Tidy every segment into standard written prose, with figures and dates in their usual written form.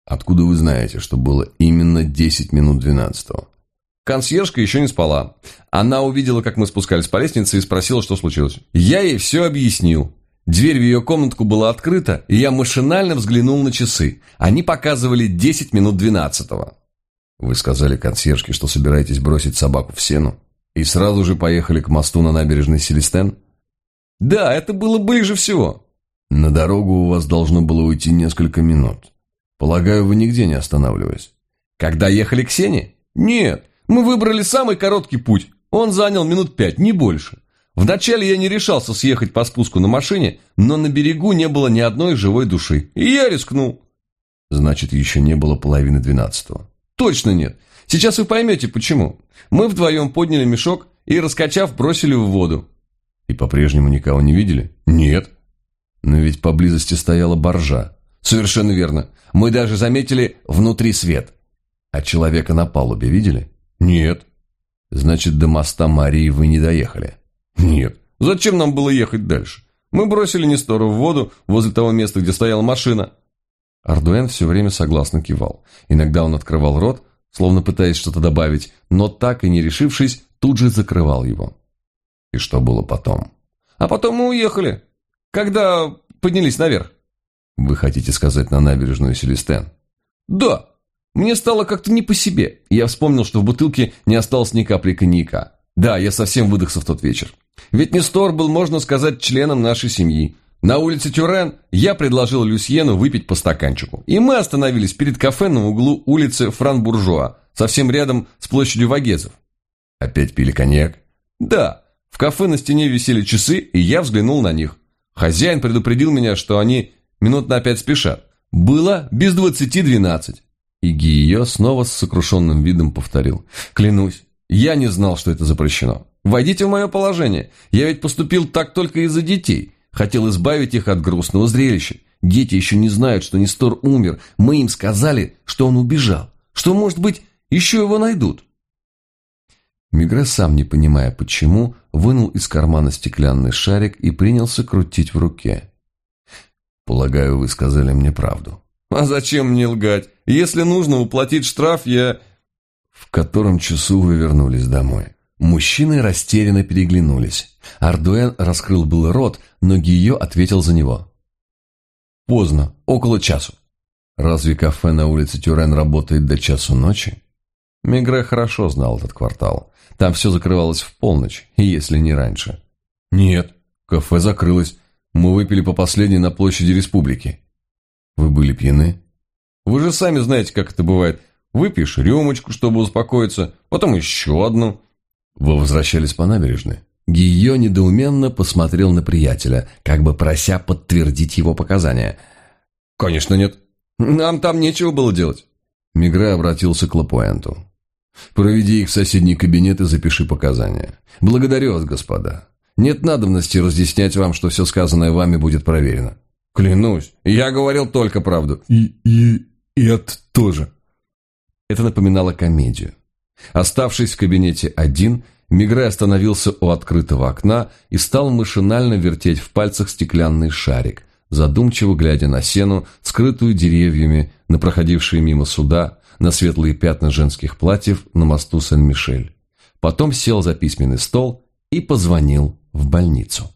Откуда вы знаете, что было именно 10 минут 12-го? Консьержка еще не спала. Она увидела, как мы спускались по лестнице, и спросила, что случилось. Я ей все объяснил. Дверь в ее комнатку была открыта, и я машинально взглянул на часы. Они показывали 10 минут 12-го. Вы сказали консьержке, что собираетесь бросить собаку в сену, и сразу же поехали к мосту на набережной Селестен? Да, это было ближе всего. На дорогу у вас должно было уйти несколько минут. Полагаю, вы нигде не останавливаясь. Когда ехали к Сене? Нет, мы выбрали самый короткий путь. Он занял минут 5, не больше. Вначале я не решался съехать по спуску на машине, но на берегу не было ни одной живой души, и я рискнул. Значит, еще не было половины 12-го. Точно нет. Сейчас вы поймете, почему. Мы вдвоем подняли мешок и, раскачав, бросили в воду. И по-прежнему никого не видели? Нет. Но ведь поблизости стояла баржа. Совершенно верно. Мы даже заметили внутри свет. А человека на палубе видели? Нет. Значит, до моста Марии вы не доехали? Нет. Зачем нам было ехать дальше? Мы бросили Нестору в воду возле того места, где стояла машина. Ардуэн все время согласно кивал. Иногда он открывал рот, словно пытаясь что-то добавить, но так и не решившись, тут же закрывал его. И что было потом? А потом мы уехали, когда поднялись наверх. Вы хотите сказать, на набережную Селестен? Да. Мне стало как-то не по себе. Я вспомнил, что в бутылке не осталось ни капли коньяка. Да, я совсем выдохся в тот вечер. Ведь Нестор был, можно сказать, членом нашей семьи. На улице Тюрен я предложил Люсьену выпить по стаканчику. И мы остановились перед кафе на углу улицы Фран-Буржуа, совсем рядом с площадью Вагезов. Опять пили коньяк? Да. В кафе на стене висели часы, и я взглянул на них. Хозяин предупредил меня, что они минут на 5 спешат. Было без 20:12. И Гийо снова с сокрушенным видом повторил. Клянусь, я не знал, что это запрещено. Войдите в мое положение. Я ведь поступил так только из-за детей. Хотел избавить их от грустного зрелища. Дети еще не знают, что Нестор умер. Мы им сказали, что он убежал. Что, может быть, еще его найдут. Мегре, сам не понимая почему, вынул из кармана стеклянный шарик и принялся крутить в руке. «Полагаю, вы сказали мне правду». «А зачем мне лгать? Если нужно уплатить штраф, я...» «В котором часу вы вернулись домой?» Мужчины растерянно переглянулись. Ардуэн раскрыл был рот, но Гийо ответил за него. «Поздно, около часу». «Разве кафе на улице Тюрен работает до часу ночи?» Мегре хорошо знал этот квартал. Там все закрывалось в полночь, если не раньше. «Нет, кафе закрылось. Мы выпили по последней на площади Республики». «Вы были пьяны?» «Вы же сами знаете, как это бывает. Выпьешь рюмочку, чтобы успокоиться, потом еще одну». «Вы возвращались по набережной?» Гийо недоуменно посмотрел на приятеля, как бы прося подтвердить его показания. «Конечно нет. Нам там нечего было делать». Мегре обратился к Лапуэнту. «Проведи их в соседний кабинет и запиши показания. Благодарю вас, господа. Нет надобности разъяснять вам, что все сказанное вами будет проверено». «Клянусь, я говорил только правду». И это тоже». Это напоминало комедию. Оставшись в кабинете один, Мегре остановился у открытого окна и стал машинально вертеть в пальцах стеклянный шарик, задумчиво глядя на сену, скрытую деревьями, на проходившие мимо суда, на светлые пятна женских платьев на мосту Сен-Мишель. Потом сел за письменный стол и позвонил в больницу.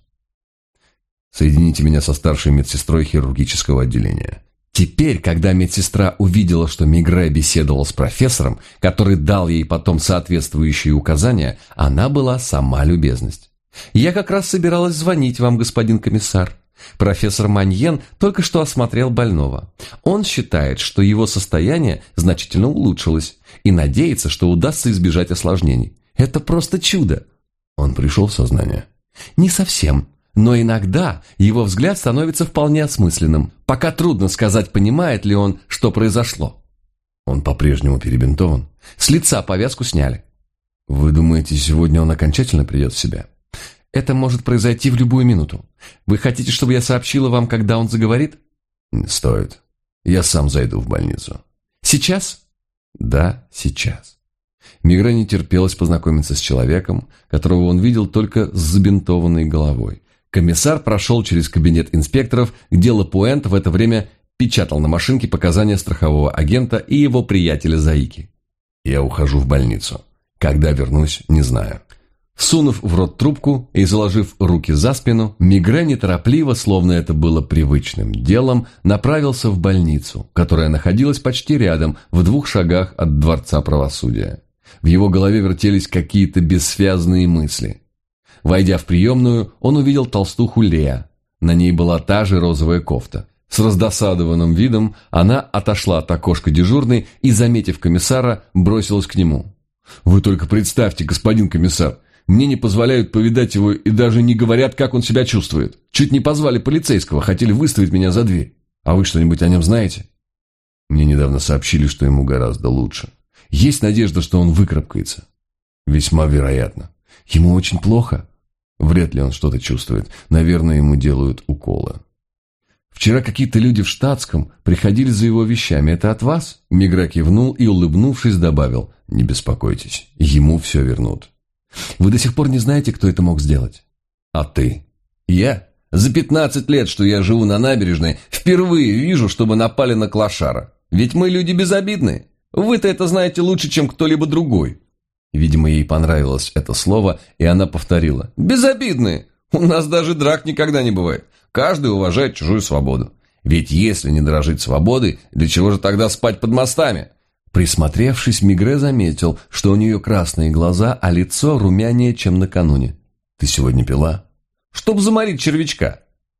«Соедините меня со старшей медсестрой хирургического отделения». Теперь, когда медсестра увидела, что Мегре беседовал с профессором, который дал ей потом соответствующие указания, она была сама любезность. «Я как раз собиралась звонить вам, господин комиссар. Профессор Маньен только что осмотрел больного. Он считает, что его состояние значительно улучшилось и надеется, что удастся избежать осложнений. Это просто чудо». «Он пришел в сознание?» «Не совсем. Но иногда его взгляд становится вполне осмысленным. Пока трудно сказать, понимает ли он, что произошло». «Он по-прежнему перебинтован?» «С лица повязку сняли». «Вы думаете, сегодня он окончательно придет в себя?» «Это может произойти в любую минуту. Вы хотите, чтобы я сообщила вам, когда он заговорит?» «Не стоит. Я сам зайду в больницу». «Сейчас?» «Да, сейчас». Мегре не терпелось познакомиться с человеком, которого он видел только с забинтованной головой. Комиссар прошел через кабинет инспекторов, где Лапуэнт в это время печатал на машинке показания страхового агента и его приятеля-заики. «Я ухожу в больницу. Когда вернусь, не знаю». Сунув в рот трубку и заложив руки за спину, Мегрэ неторопливо, словно это было привычным делом, направился в больницу, которая находилась почти рядом, в 2 шагах от Дворца правосудия. В его голове вертелись какие-то бессвязные мысли. Войдя в приемную, он увидел толстуху Леа. На ней была та же розовая кофта. С раздосадованным видом она отошла от окошка дежурной и, заметив комиссара, бросилась к нему. «Вы только представьте, господин комиссар, мне не позволяют повидать его и даже не говорят, как он себя чувствует. Чуть не позвали полицейского, хотели выставить меня за дверь. А вы что-нибудь о нем знаете?» «Мне недавно сообщили, что ему гораздо лучше. Есть надежда, что он выкарабкается?» «Весьма вероятно. Ему очень плохо?» «Вряд ли он что-то чувствует. Наверное, ему делают уколы». «Вчера какие-то люди в штатском приходили за его вещами. Это от вас?» Мегрэ кивнул и, улыбнувшись, добавил: «Не беспокойтесь, ему все вернут». «Вы до сих пор не знаете, кто это мог сделать?» «А ты?» «Я? За 15 лет, что я живу на набережной, впервые вижу, чтобы напали на клошара. Ведь мы люди безобидные. Вы-то это знаете лучше, чем кто-либо другой». Видимо, ей понравилось это слово, и она повторила: «Безобидные! У нас даже драк никогда не бывает. Каждый уважает чужую свободу. Ведь если не дорожить свободой, для чего же тогда спать под мостами?» Присмотревшись, Мегрэ заметил, что у нее красные глаза, а лицо румянее, чем накануне. «Ты сегодня пила?» «Чтоб заморить червячка».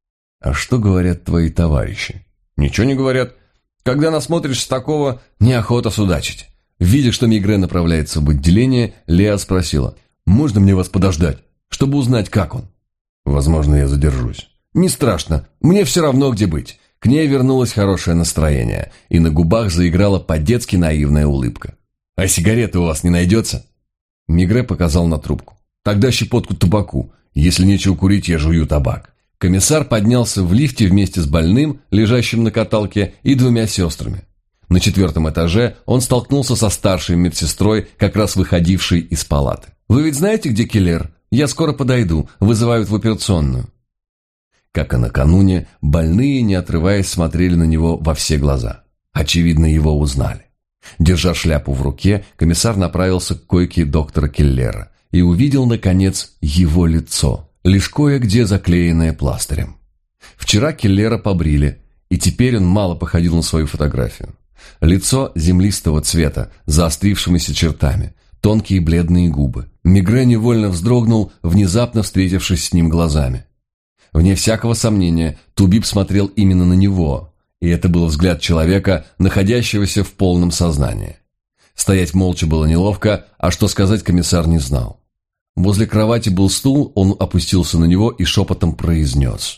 «А что говорят твои товарищи?» «Ничего не говорят. Когда насмотришься такого, неохота судачить». Видя, что Мегрэ направляется в отделение, Леа спросила: «Можно мне вас подождать, чтобы узнать, как он?» «Возможно, я задержусь». «Не страшно, мне все равно, где быть». К ней вернулось хорошее настроение, и на губах заиграла по-детски наивная улыбка. «А сигареты у вас не найдется?» Мегрэ показал на трубку. «Тогда щепотку табаку. Если нечего курить, я жую табак». Комиссар поднялся в лифте вместе с больным, лежащим на каталке, и 2 сестрами. На 4-м этаже он столкнулся со старшей медсестрой, как раз выходившей из палаты. «Вы ведь знаете, где Келлер? Я скоро подойду. Вызывают в операционную». Как и накануне, больные, не отрываясь, смотрели на него во все глаза. Очевидно, его узнали. Держа шляпу в руке, комиссар направился к койке доктора Келлера и увидел, наконец, его лицо, лишь кое-где заклеенное пластырем. Вчера Келлера побрили, и теперь он мало походил на свою фотографию. Лицо землистого цвета, с заострившимися чертами, тонкие бледные губы. Мегрэ невольно вздрогнул, внезапно встретившись с ним глазами. Вне всякого сомнения, Тубиб смотрел именно на него, и это был взгляд человека, находящегося в полном сознании. Стоять молча было неловко, а что сказать комиссар не знал. Возле кровати был стул, он опустился на него и шепотом произнес: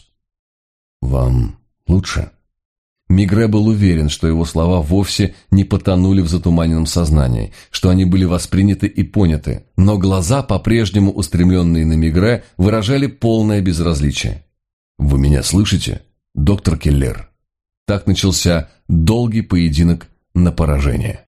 «Вам лучше?» Мегрэ был уверен, что его слова вовсе не потонули в затуманенном сознании, что они были восприняты и поняты, но глаза, по-прежнему устремленные на Мегрэ, выражали полное безразличие. «Вы меня слышите, доктор Келлер?» Так начался долгий поединок на поражение.